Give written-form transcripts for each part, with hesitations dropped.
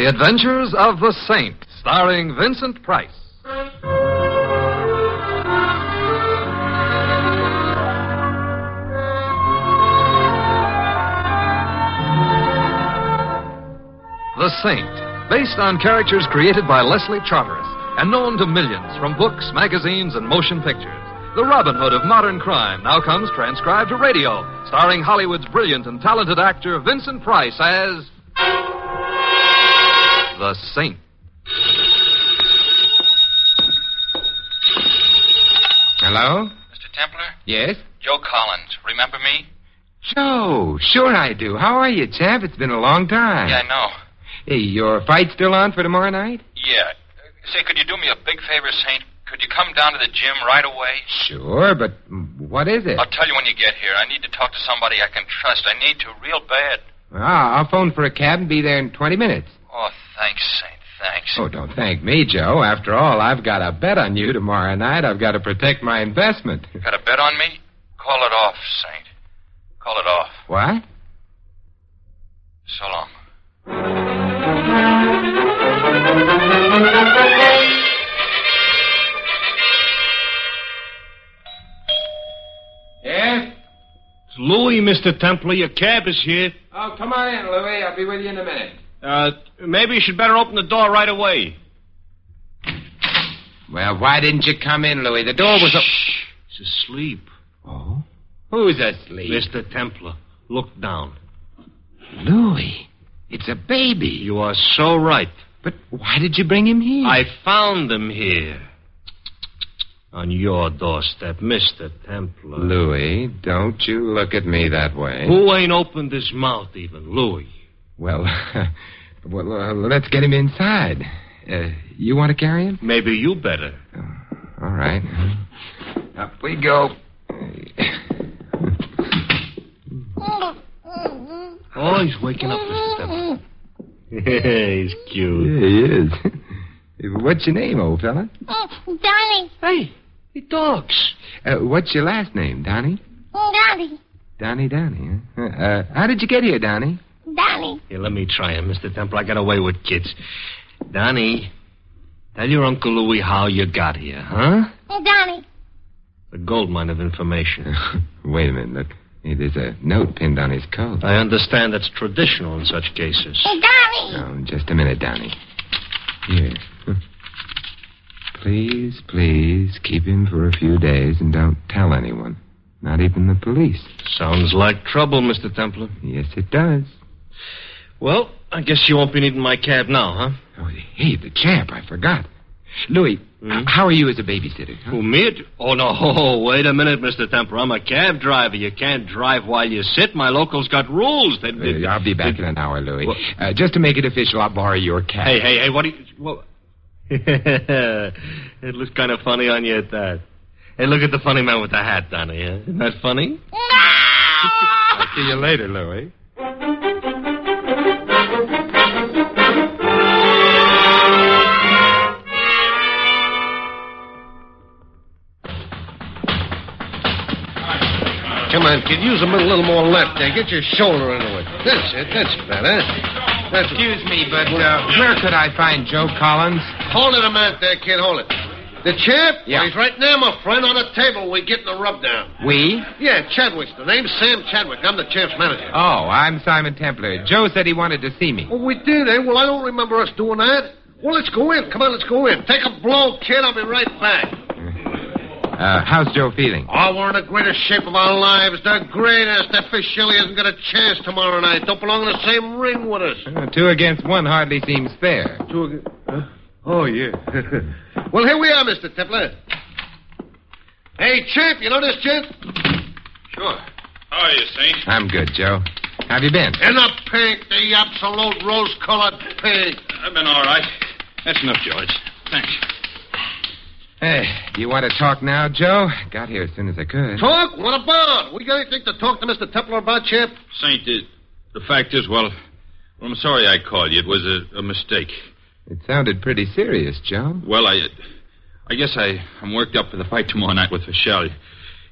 The Adventures of the Saint, starring Vincent Price. The Saint, based on characters created by Leslie Charteris and known to millions from books, magazines, and motion pictures. The Robin Hood of modern crime now comes transcribed to radio, starring Hollywood's brilliant and talented actor Vincent Price as The Saint. Hello? Mr. Templar? Yes? Joe Collins. Remember me? Joe, sure I do. How are you, champ? It's been a long time. Yeah, I know. Hey, your fight still on for tomorrow night? Yeah. Say, could you do me a big favor, Saint? Could you come down to the gym right away? Sure, but what is it? I'll tell you when you get here. I need to talk to somebody I can trust. I need to real bad. I'll phone for a cab and be there in 20 minutes. Oh, thanks, Saint. Thanks. Oh, don't thank me, Joe. After all, I've got a bet on you tomorrow night. I've got to protect my investment. Got a bet on me? Call it off, Saint. Call it off. What? So long. Yes? It's Louis, Mr. Templar. Your cab is here. Oh, come on in, Louis. I'll be with you in a minute. Maybe you should better open the door right away. Well, why didn't you come in, Louis? The door was... He's asleep. Oh? Who's asleep? Mr. Templar, look down. Louis, it's a baby. You are so right. But why did you bring him here? I found him here. On your doorstep, Mr. Templar. Louis, don't you look at me that way. Who ain't opened his mouth even? Louis. Well, let's get him inside. You want to carry him? Maybe you better. All right. Up we go. Oh, he's waking up, Mr. Templar. He's cute. Yeah, he is. What's your name, old fella? Donnie. Hey, he talks. What's your last name, Donnie? Donnie. Donnie, huh? How did you get here, Donnie? Donnie. Here, let me try him, Mr. Templar. I got away with kids. Donnie, tell your Uncle Louis how you got here, huh? Donnie. A goldmine of information. Wait a minute, look. Hey, there's a note pinned on his coat. I understand that's traditional in such cases. Donnie. Oh, just a minute, Donnie. Here. Please keep him for a few days and don't tell anyone. Not even the police. Sounds like trouble, Mr. Templar. Yes, it does. Well, I guess you won't be needing my cab now, huh? Oh, hey, the champ, I forgot. Louis, how are you as a babysitter? Huh? Who, me? Oh, no, wait a minute, Mr. Templar. I'm a cab driver. You can't drive while you sit. My locals got rules. I'll be back in an hour, Louis. Just to make it official, I'll borrow your cab. Hey, what do you... Well, it looks kind of funny on you at that. Hey, look at the funny man with the hat, Donnie. Huh? Isn't that funny? No! I'll see you later, Louis. Come on, kid. Use a little more left there. Get your shoulder into it. That's it. That's better. Excuse me, but where could I find Joe Collins? Hold it a minute there, kid. Hold it. The champ? Yeah. Well, he's right there, my friend, on the table. We're getting a rub down. We? Yeah, Chadwick's the name. Sam Chadwick. I'm the champ's manager. Oh, I'm Simon Templar. Joe said he wanted to see me. Oh, we did, eh? Well, I don't remember us doing that. Well, let's go in. Come on, let's go in. Take a blow, kid. I'll be right back. How's Joe feeling? Oh, we're in the greatest shape of our lives. The greatest. That fish Shelley hasn't got a chance tomorrow night. Don't belong in the same ring with us. 2 against 1 hardly seems fair. 2 against... Huh? Oh, yeah. Well, here we are, Mr. Templar. Hey, champ, you know this champ? Sure. How are you, Saint? I'm good, Joe. How have you been? In the pink, the absolute rose-colored pink. I've been all right. That's enough, George. Thanks. Hey, do you want to talk now, Joe? Got here as soon as I could. Talk? What about? We got anything to talk to Mr. Templar about, champ? Saint, the fact is, well, I'm sorry I called you. It was a mistake. It sounded pretty serious, Joe. Well, I guess I'm worked up for the fight tomorrow night with Michelle.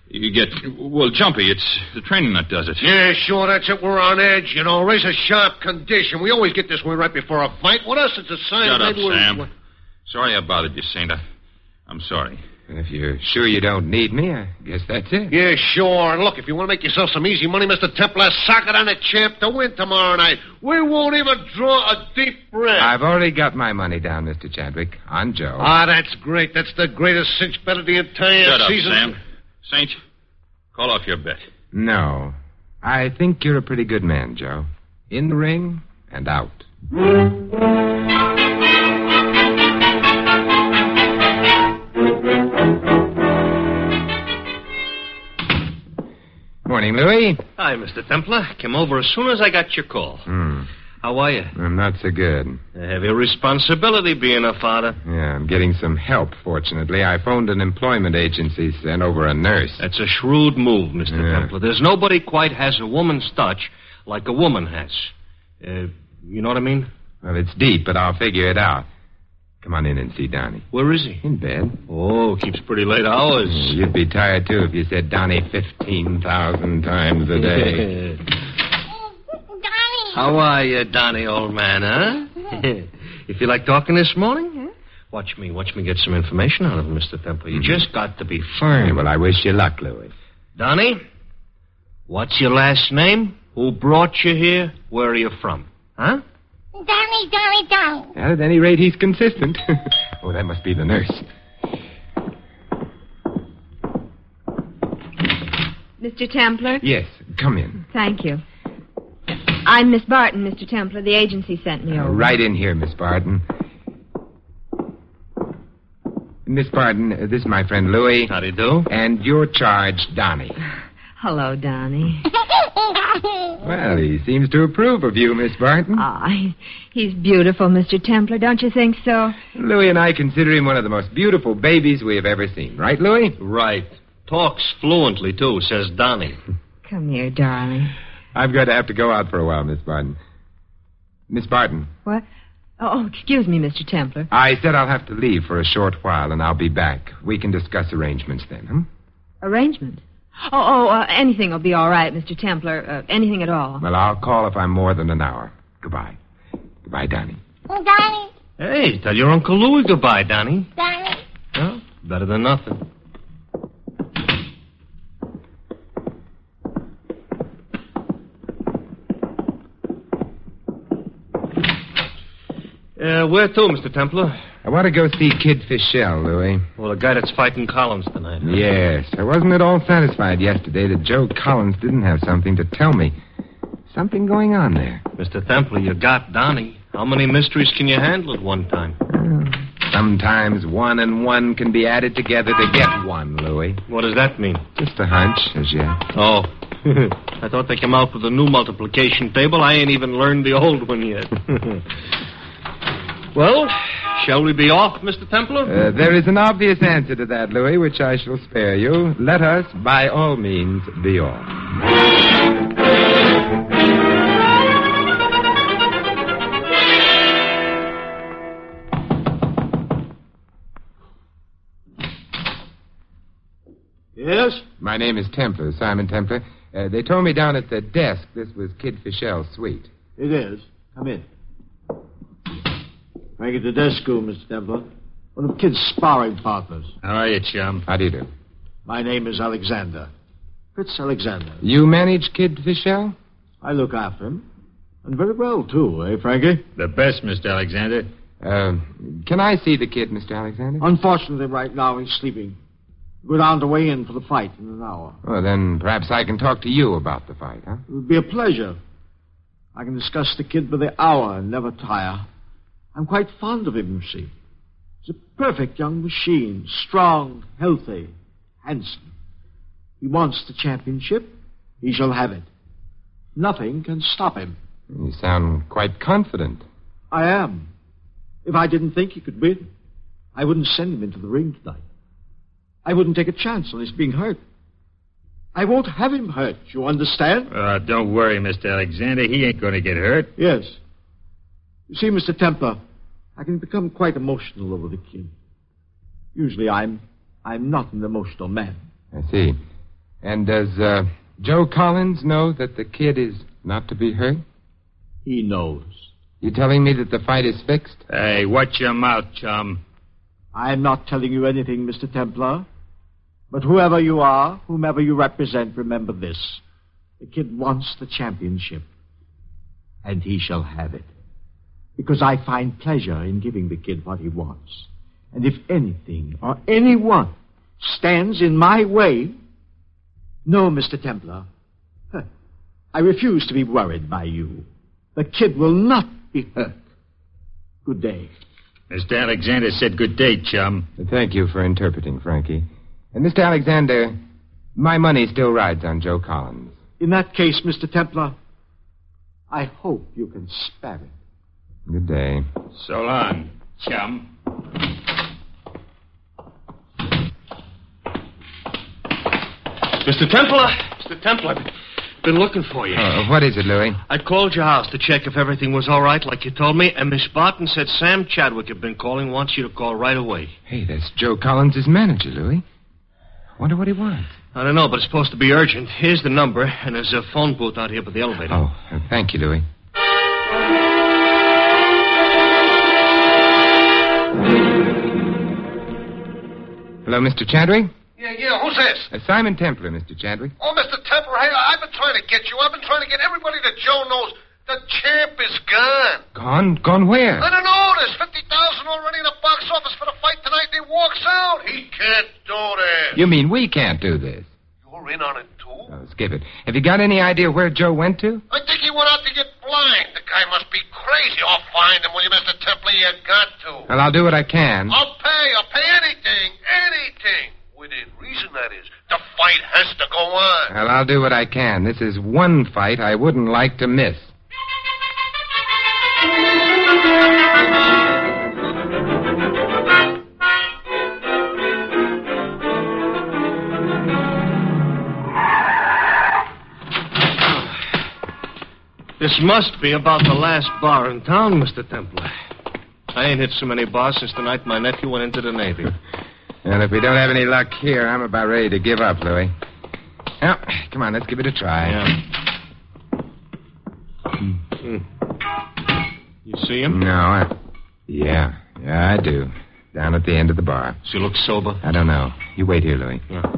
You get... Well, Jumpy, it's the training that does it. Yeah, sure, that's it. We're on edge, you know. Razor-sharp condition. We always get this way right before a fight. With us, it's a sign... Shut up, maybe Sam. Sorry I bothered you, Saint. I'm sorry. If you're sure you don't need me, I guess that's it. Yeah, sure. Look, if you want to make yourself some easy money, Mr. Templar, sock it on the champ to win tomorrow night. We won't even draw a deep breath. I've already got my money down, Mr. Chadwick, on Joe. Ah, that's great. That's the greatest cinch bet of the entire Shut season. up, Sam. Saint, call off your bet. No. I think you're a pretty good man, Joe. In the ring and out. Morning, Louis. Hi, Mr. Templar. Came over as soon as I got your call. How are you? I'm not so good. A heavy responsibility being a father. Yeah, I'm getting some help, fortunately. I phoned an employment agency, sent over a nurse. That's a shrewd move, Mr. Templar. There's nobody quite has a woman's touch like a woman has. You know what I mean? Well, it's deep, but I'll figure it out. Come on in and see Donnie. Where is he? In bed. Oh, keeps pretty late hours. You'd be tired, too, if you said Donnie 15,000 times a day. Donnie. How are you, Donnie, old man, huh? You feel like talking this morning? Huh? Watch me get some information out of him, Mr. Templar. You just got to be firm. Yeah, well, I wish you luck, Louis. Donnie, what's your last name? Who brought you here? Where are you from? Huh? Donnie. Well, at any rate, he's consistent. Oh, that must be the nurse. Mr. Templar? Yes, come in. Thank you. I'm Miss Barton, Mr. Templar. The agency sent me over. Right in here, Miss Barton. Miss Barton, this is my friend Louis. How do you do? And your charge, Donnie. Hello, Donnie. Well, he seems to approve of you, Miss Barton. He's beautiful, Mr. Templar. Don't you think so? Louis and I consider him one of the most beautiful babies we have ever seen. Right, Louis? Right. Talks fluently, too, says Donnie. Come here, darling. I'm going to have to go out for a while, Miss Barton. Miss Barton. What? Oh, excuse me, Mr. Templar. I said I'll have to leave for a short while, and I'll be back. We can discuss arrangements then, Arrangement? Anything will be all right, Mr. Templar. Anything at all. Well, I'll call if I'm more than an hour. Goodbye. Goodbye, Donnie. Donnie. Hey, tell your Uncle Louis goodbye, Donnie. Donnie. Well, better than nothing. Where to, Mr. Templar? I want to go see Kid Fischel, Louis. Well, the guy that's fighting Collins tonight. Huh? Yes. I wasn't at all satisfied yesterday that Joe Collins didn't have something to tell me. Something going on there. Mr. Templar, you got Donnie. How many mysteries can you handle at one time? Sometimes 1 and 1 can be added together to get 1, Louis. What does that mean? Just a hunch, as yet. Oh. I thought they came out with a new multiplication table. I ain't even learned the old one yet. Well, shall we be off, Mr. Templar? There is an obvious answer to that, Louis, which I shall spare you. Let us, by all means, be off. Yes? My name is Templar, Simon Templar. They told me down at the desk this was Kid Fischel's suite. It is. Come in. Frank at the desk, Mr. Templar. One of Kid's sparring partners. How are you, chum? How do you do? My name is Alexander. Fritz Alexander. You manage Kid Fischel? I look after him. And very well, too, eh, Frankie? The best, Mr. Alexander. Can I see the kid, Mr. Alexander? Unfortunately, right now, he's sleeping. Go down to weigh in for the fight in an hour. Well, then perhaps I can talk to you about the fight, huh? It would be a pleasure. I can discuss the kid by the hour and never tire. I'm quite fond of him, you see. He's a perfect young machine. Strong, healthy, handsome. He wants the championship. He shall have it. Nothing can stop him. You sound quite confident. I am. If I didn't think he could win, I wouldn't send him into the ring tonight. I wouldn't take a chance on his being hurt. I won't have him hurt, you understand? Don't worry, Mr. Alexander. He ain't going to get hurt. Yes. You see, Mr. Templar, I can become quite emotional over the kid. Usually I'm not an emotional man. I see. And does Joe Collins know that the kid is not to be hurt? He knows. You telling me that the fight is fixed? Hey, watch your mouth, chum. I am not telling you anything, Mr. Templar. But whoever you are, whomever you represent, remember this. The kid wants the championship. And he shall have it. Because I find pleasure in giving the kid what he wants. And if anything or anyone stands in my way... No, Mr. Templar. I refuse to be worried by you. The kid will not be hurt. Good day. Mr. Alexander said good day, chum. Thank you for interpreting, Frankie. And Mr. Alexander, my money still rides on Joe Collins. In that case, Mr. Templar, I hope you can spare it. Good day. So long, chum. Mr. Templar, been looking for you. What is it, Louis? I called your house to check if everything was all right, like you told me, and Miss Barton said Sam Chadwick had been calling, wants you to call right away. Hey, that's Joe Collins' manager, Louis. Wonder what he wants. I don't know, but it's supposed to be urgent. Here's the number, and there's a phone booth out here by the elevator. Oh, thank you, Louis. Hello, Mr. Chadwick? Yeah, who's this? Simon Templar, Mr. Chadwick. Oh, Mr. Templar, hey, I've been trying to get you. I've been trying to get everybody that Joe knows. The champ is gone. Gone? Gone where? I don't know. There's $50,000 already in the box office for the fight tonight, and he walks out. He can't do this. You mean we can't do this? You're in on it, too? Oh, skip it. Have you got any idea where Joe went to? I think he went out to get blind. The guy must be crazy. I'll find him, will you, Mr. Templar? You got to. Well, I'll do what I can. I'll pay anything. Within reason, that is. The fight has to go on. Well, I'll do what I can. This is one fight I wouldn't like to miss. This must be about the last bar in town, Mr. Templar. I ain't hit so many bars since the night my nephew went into the Navy. And if we don't have any luck here, I'm about ready to give up, Louis. Well, come on, let's give it a try. Yeah. You see him? No, Yeah, I do. Down at the end of the bar. Does he look sober? I don't know. You wait here, Louis. Yeah.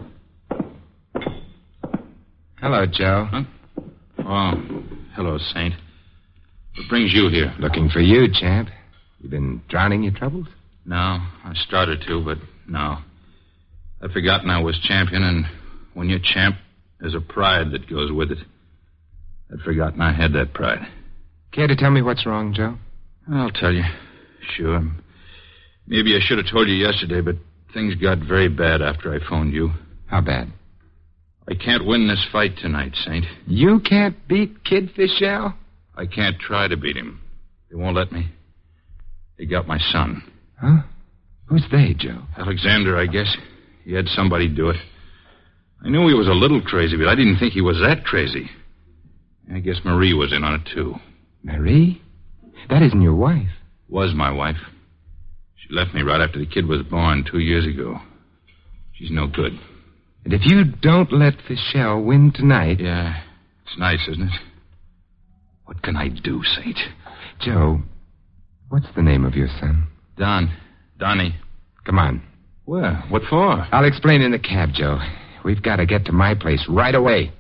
Hello, Joe. Huh? Oh, hello, Saint. What brings you here? Looking for you, champ. You been drowning your troubles? No, I started to, but no. I'd forgotten I was champion, and when you're champ, there's a pride that goes with it. I'd forgotten I had that pride. Care to tell me what's wrong, Joe? I'll tell you. Sure. Maybe I should have told you yesterday, but things got very bad after I phoned you. How bad? I can't win this fight tonight, Saint. You can't beat Kid Fischel? I can't try to beat him. They won't let me. They got my son. Huh? Who's they, Joe? Alexander, I guess. He had somebody do it. I knew he was a little crazy, but I didn't think he was that crazy. I guess Marie was in on it, too. Marie? That isn't your wife. Was my wife. She left me right after the kid was born 2 years ago. She's no good. And if you don't let Fischel win tonight... Yeah, it's nice, isn't it? What can I do, Saint? Joe, what's the name of your son? Donnie. Come on. Where? What for? I'll explain in the cab, Joe. We've got to get to my place right away.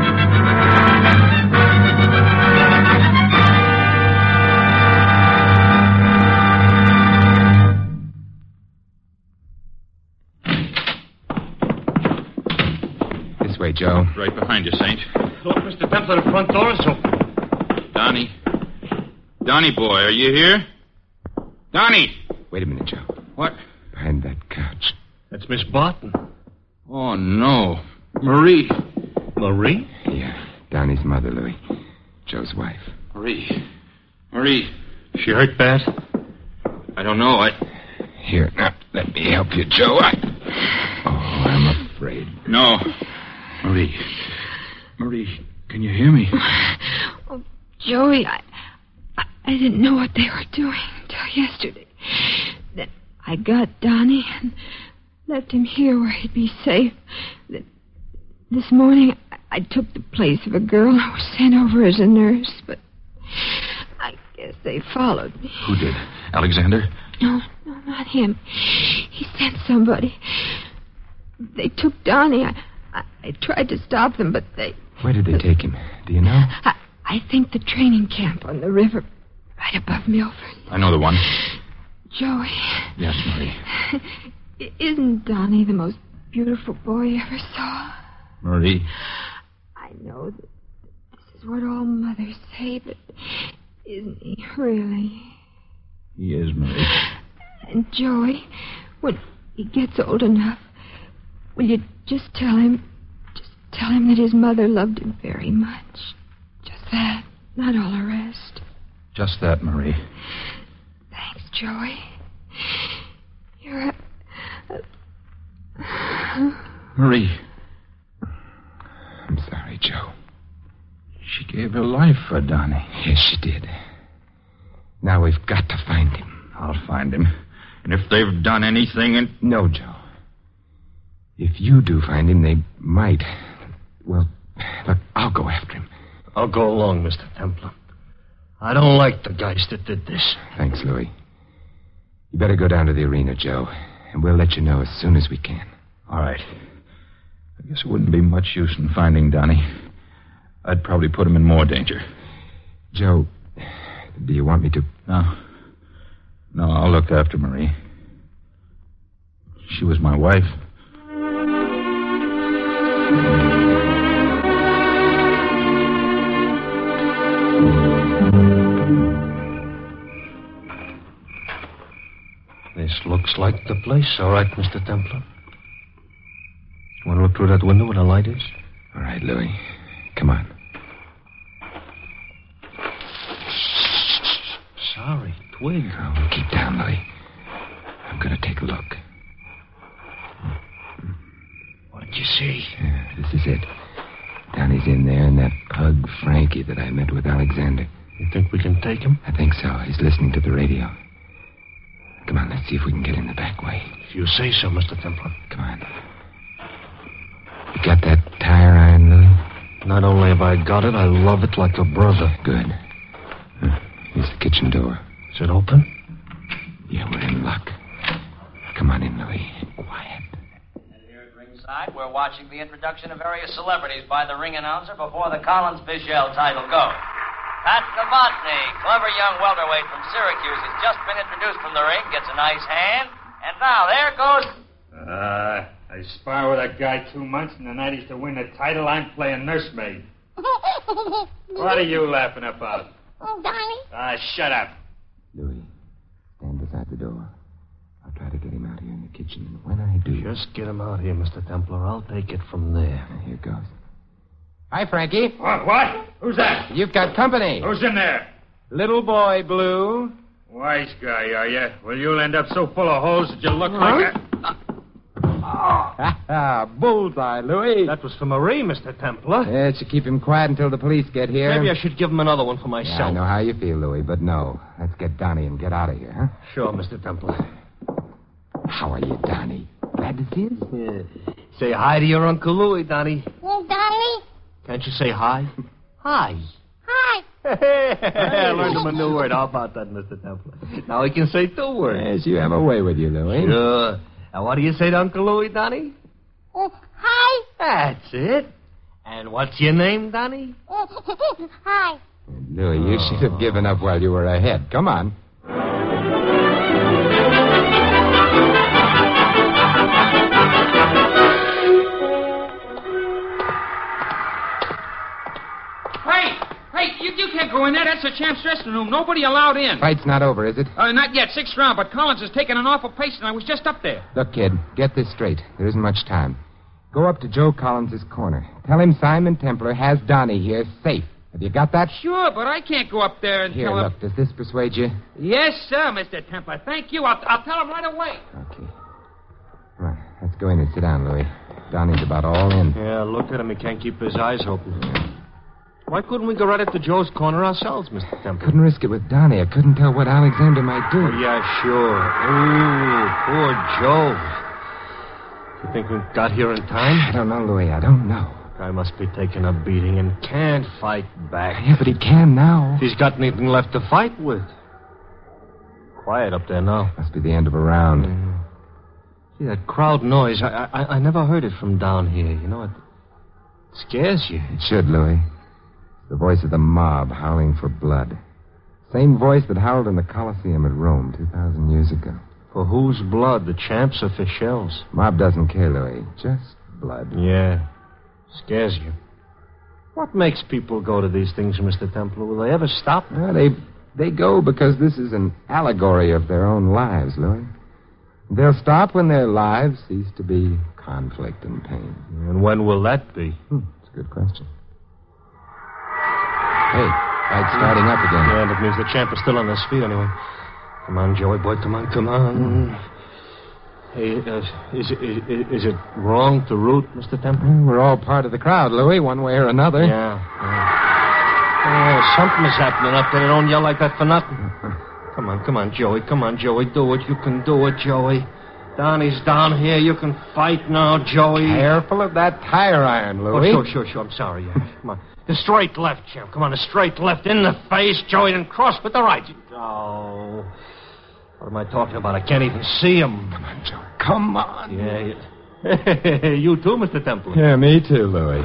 This way, Joe. Right behind you, Saint. Look, Mr. Templar, the front door is open. Donnie boy, are you here? Donnie! Wait a minute, Joe. What? Behind that couch. That's Miss Barton. Oh, no. Marie. Marie? Yeah, Donnie's mother, Louis. Joe's wife. Marie. She hurt bad? I don't know. Here, now, let me help you, Joe. I'm afraid. No. Marie, can you hear me? Oh, Joey, I didn't know what they were doing until yesterday. Then I got Donnie and left him here where he'd be safe. This morning, I took the place of a girl who was sent over as a nurse, but I guess they followed me. Who did? Alexander? No, not him. He sent somebody. They took Donnie. I tried to stop them, but they... Where did they take him? Do you know? I think the training camp on the river right above Milford. I know the one. Joey. Yes, Marie. Isn't Donnie the most beautiful boy you ever saw? Marie. I know that this is what all mothers say, but isn't he really? He is, Marie. And Joey, when he gets old enough, will you just tell him that his mother loved him very much? Just that, not all the rest. Just that, Marie. Thanks, Joey. You're Marie. I'm sorry, Joe. She gave her life for Donnie. Yes, she did. Now we've got to find him. I'll find him. And if they've done anything... No, Joe. If you do find him, they might. Well, look, I'll go after him. I'll go along, Mr. Templar. I don't like the guys that did this. Thanks, Louis. You better go down to the arena, Joe, and we'll let you know as soon as we can. All right. I guess it wouldn't be much use in finding Donnie. I'd probably put him in more danger. Joe, do you want me to... No, I'll look after Marie. She was my wife. This looks like the place. All right, Mr. Templar. Want to look through that window where the light is? All right, Louis. Come on. Sorry, twig. Oh, keep down, Louis. I'm going to take a look. What did you see? Yeah, this is it. Donnie's in there, and that pug Frankie that I met with Alexander. You think we can take him? I think so. He's listening to the radio. Come on, let's see if we can get in the back way. If you say so, Mr. Templar. Come on. You got that tire iron, Louis? Not only have I got it, I love it like a brother. Good. Here's the kitchen door. Is it open? Yeah, we're in luck. Come on in, Louis. Quiet. And here at ringside, we're watching the introduction of various celebrities by the ring announcer before the Collins-Bichelle title go. Pat Novotny, clever young welterweight from Syracuse, has just been introduced from the ring, gets a nice hand, and now there goes... I spar with a guy 2 months, and the night he's to win the title, I'm playing nursemaid. What are you laughing about? Oh, Donnie. Shut up. Louis, stand beside the door. I'll try to get him out here in the kitchen, and when I do... Just get him out here, Mr. Templar. I'll take it from there. Here goes. Hi, Frankie. What? Who's that? You've got company. Who's in there? Little boy, Blue. Wise guy, are you? Well, you'll end up so full of holes that you look like a... Bullseye, Louis. That was for Marie, Mr. Templar. Yeah, it should keep him quiet until the police get here. Maybe I should give him another one for myself. Yeah, I know how you feel, Louis, but no. Let's get Donnie and get out of here, huh? Sure, Mr. Templar. How are you, Donnie? Glad to see you? Yeah. Say hi to your Uncle Louis, Donnie. Oh, Donnie. Can't you say hi? Hi. Hi. I learned him a new word. How about that, Mr. Templar? Now he can say 2 words. Yes, you have a way with you, Louis. Sure. Now, what do you say to Uncle Louis, Donnie? Oh, hi. That's it. And what's your name, Donnie? Hi. Louis, you should have given up while you were ahead. Come on. Hey, you can't go in there. That's the champ's dressing room. Nobody allowed in. Fight's not over, is it? Not yet. 6th round, but Collins has taken an awful pace, and I was just up there. Look, kid, get this straight. There isn't much time. Go up to Joe Collins' corner. Tell him Simon Templar has Donnie here safe. Have you got that? Sure, but I can't go up there and Here, tell him... look, does this persuade you? Yes, sir, Mr. Templar. Thank you. I'll tell him right away. Okay. Come on, let's go in and sit down, Louis. Donnie's about all in. Yeah, look at him. He can't keep his eyes open. Why couldn't we go right up to Joe's corner ourselves, Mr. Templar? Couldn't risk it with Donnie. I couldn't tell what Alexander might do. Oh, yeah, sure. Ooh, poor Joe. You think we got here in time? I don't know, Louis. I don't know. Guy must be taking a beating and can't fight back. Yeah, but he can now. If he's got anything left to fight with. Quiet up there now. Must be the end of a round. See, that crowd noise, I never heard it from down here. You know, it scares you. It should, Louis. The voice of the mob howling for blood. Same voice that howled in the Colosseum at Rome 2,000 years ago. For whose blood, the champs or Fichel's? Mob doesn't care, Louis. Just blood. Yeah. Scares you. What makes people go to these things, Mr. Templar? Will they ever stop? Well, they go because this is an allegory of their own lives, Louis. They'll stop when their lives cease to be conflict and pain. And when will that be? That's a good question. Hey, fight's starting up again. Yeah, that means the champ is still on his feet anyway. Come on, Joey boy, come on. Hey, is it wrong to root, Mr. Templar? We're all part of the crowd, Louis, one way or another. Yeah. Something is happening up there. They don't yell like that for nothing. Come on, Joey. Come on, Joey. Do it. You can do it, Joey. Donnie's down here. You can fight now, Joey. Careful of that tire iron, Louis. Oh, sure. I'm sorry. Come on. The straight left, champ. Come on, the straight left in the face, Joey, and cross with the right. Oh. What am I talking about? I can't even see him. Come on, Joey. Come on. Yeah. You too, Mr. Templar. Yeah, me too, Louis.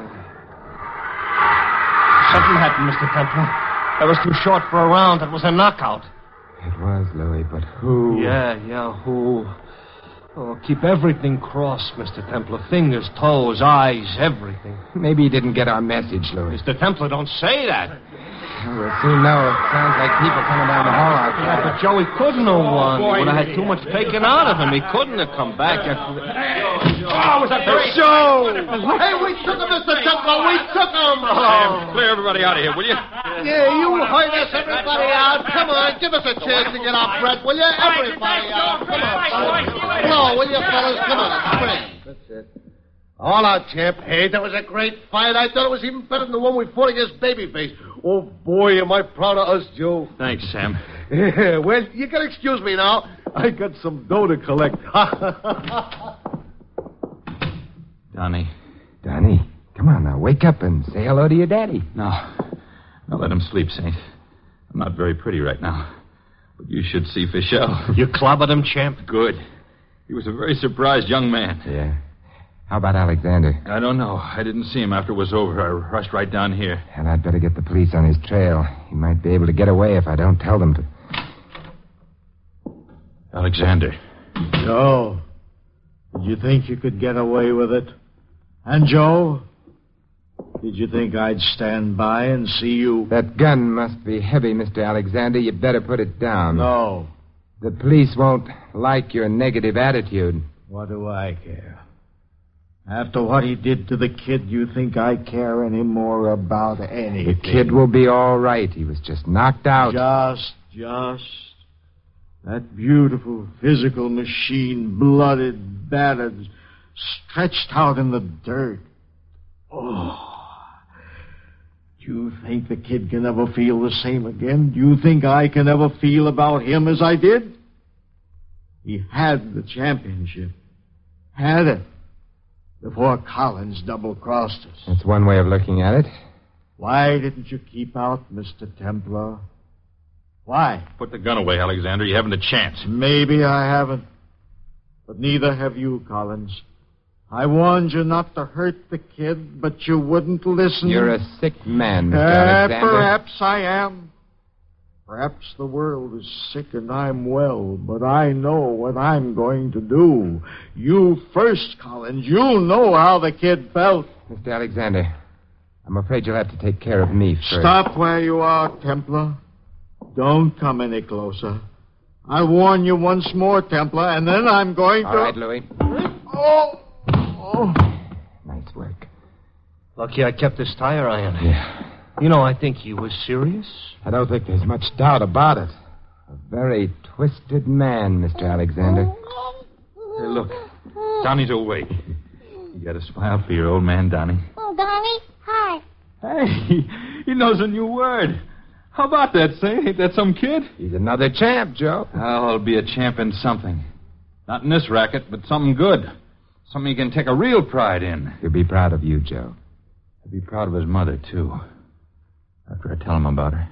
Something happened, Mr. Templar. That was too short for a round. That was a knockout. It was, Louis, but who? Yeah, who? Oh, keep everything crossed, Mr. Templar. Fingers, toes, eyes, everything. Maybe he didn't get our message, Louis. Mr. Templar, don't say that. We'll soon know. It sounds like people coming down the hall outside. Yeah, but Joey couldn't have won. He would have had too much taken out of him. He couldn't have come back after the... Oh, was that great? Joe! Hey, we took him, Mr. Templar. We took him. Clear everybody out of here, will you? Yeah, you heard us, everybody out. Come on, give us a chance to get our breath, will you? Everybody out. Come on. Blow, will you, fellas? Come on, spring. That's it. All out, champ. Hey, that was a great fight. I thought it was even better than the one we fought against Babyface. Oh, boy, am I proud of us, Joe. Thanks, Sam. Yeah, well, you can excuse me now. I got some dough to collect. Donnie. Donnie, come on now. Wake up and say hello to your daddy. No, let him sleep, Saint. I'm not very pretty right now. But you should see Fischel. You clobbered him, champ? Good. He was a very surprised young man. Yeah. How about Alexander? I don't know. I didn't see him after it was over. I rushed right down here. And I'd better get the police on his trail. He might be able to get away if I don't tell them to. Alexander. Joe, did you think you could get away with it? And Joe, did you think I'd stand by and see you? That gun must be heavy, Mr. Alexander. You'd better put it down. No. The police won't like your negative attitude. What do I care? After what he did to the kid, you think I care any more about anything? The kid will be all right. He was just knocked out. Just. That beautiful physical machine, blooded, battered, stretched out in the dirt. Oh. Do you think the kid can ever feel the same again? Do you think I can ever feel about him as I did? He had the championship. Had it. Before Collins double-crossed us. That's one way of looking at it. Why didn't you keep out, Mr. Templar? Why? Put the gun away, Alexander. You haven't a chance. Maybe I haven't. But neither have you, Collins. I warned you not to hurt the kid, but you wouldn't listen. You're a sick man, Mr. Alexander. Perhaps I am. Perhaps the world is sick and I'm well, but I know what I'm going to do. You first, Collins. You know how the kid felt. Mr. Alexander, I'm afraid you'll have to take care of me first. Stop where you are, Templar. Don't come any closer. I warn you once more, Templar, and then I'm going to... All right, Louis. Oh! Nice work. Lucky I kept this tire iron. Yeah. You know, I think he was serious. I don't think there's much doubt about it. A very twisted man, Mr. Alexander. Hey, look. Donnie's awake. You got a smile for your old man, Donnie. Oh, Donnie, hi. Hey, he knows a new word. How about that, Saint? Ain't that some kid? He's another champ, Joe. Oh, he'll be a champ in something. Not in this racket, but something good. Something he can take a real pride in. He'll be proud of you, Joe. He'll be proud of his mother, too. After I tell him about her.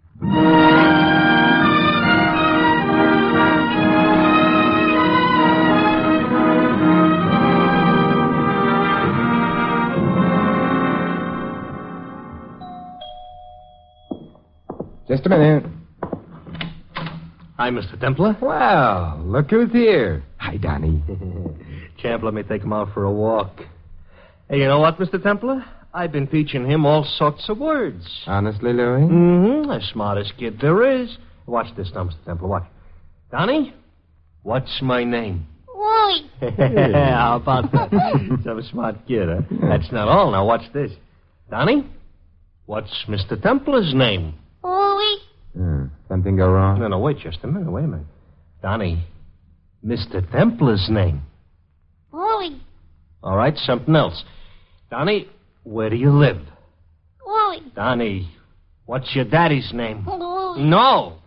Just a minute. Hi, Mr. Templar. Well, look who's here. Hi, Donnie. Champ, let me take him out for a walk. Hey, you know what, Mr. Templar? I've been teaching him all sorts of words. Honestly, Louis? Mm-hmm. The smartest kid there is. Watch this now, Mr. Templar. Watch. Donnie, what's my name? Wally. How about that? Some smart kid, huh? That's not all. Now, watch this. Donnie, what's Mr. Templar's name? Wally. Something go wrong? No, wait just a minute. Wait a minute. Donnie, Mr. Templar's name. Wally. All right, something else. Donnie, where do you live? Wally. Donnie, what's your daddy's name? Wally. No.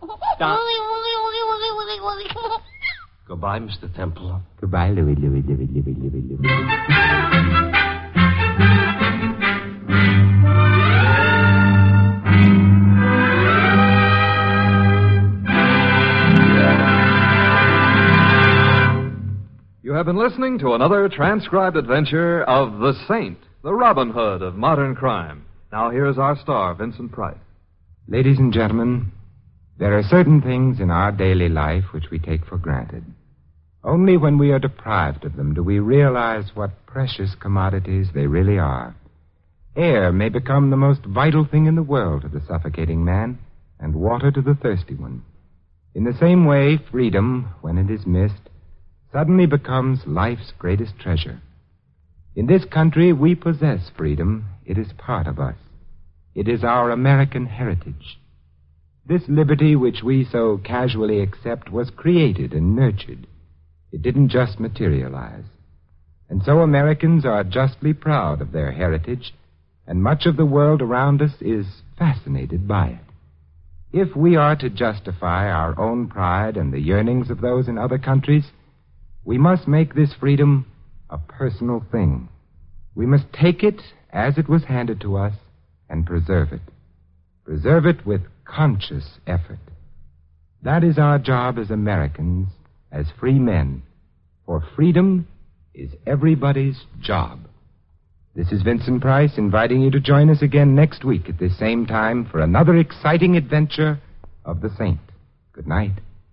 Wally. Goodbye, Mr. Templar. Goodbye, Louis. You have been listening to another transcribed adventure of The Saint, the Robin Hood of modern crime. Now here's our star, Vincent Price. Ladies and gentlemen, there are certain things in our daily life which we take for granted. Only when we are deprived of them do we realize what precious commodities they really are. Air may become the most vital thing in the world to the suffocating man, and water to the thirsty one. In the same way, freedom, when it is missed, suddenly becomes life's greatest treasure. In this country, we possess freedom. It is part of us. It is our American heritage. This liberty which we so casually accept was created and nurtured. It didn't just materialize. And so Americans are justly proud of their heritage, and much of the world around us is fascinated by it. If we are to justify our own pride and the yearnings of those in other countries, we must make this freedom a personal thing. We must take it as it was handed to us and preserve it. Preserve it with conscious effort. That is our job as Americans, as free men. For freedom is everybody's job. This is Vincent Price inviting you to join us again next week at this same time for another exciting adventure of the Saint. Good night.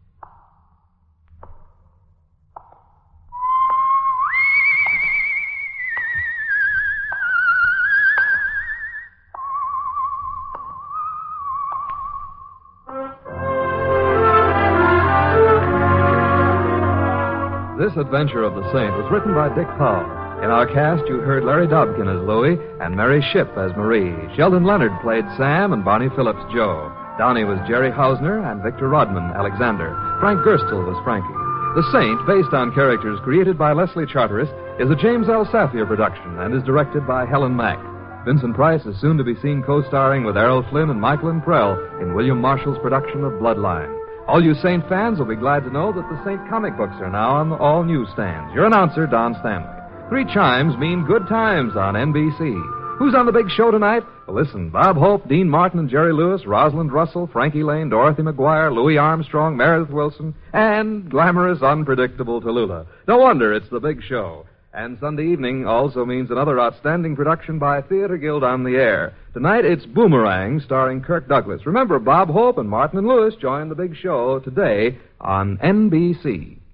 This adventure of the Saint was written by Dick Powell. In our cast, you heard Larry Dobkin as Louie and Mary Shipp as Marie. Sheldon Leonard played Sam and Barney Phillips Joe. Downey was Jerry Hausner and Victor Rodman Alexander. Frank Gerstle was Frankie. The Saint, based on characters created by Leslie Charteris, is a James L. Safier production and is directed by Helen Mack. Vincent Price is soon to be seen co-starring with Errol Flynn and Michael Prell in William Marshall's production of Bloodline. All you Saint fans will be glad to know that the Saint comic books are now on all newsstands. Your announcer, Don Stanley. 3 chimes mean good times on NBC. Who's on the big show tonight? Well, listen, Bob Hope, Dean Martin and Jerry Lewis, Rosalind Russell, Frankie Lane, Dorothy McGuire, Louis Armstrong, Meredith Wilson, and glamorous, unpredictable Tallulah. No wonder it's the big show. And Sunday evening also means another outstanding production by Theater Guild on the Air. Tonight it's Boomerang, starring Kirk Douglas. Remember, Bob Hope and Martin and Lewis join the big show today on NBC.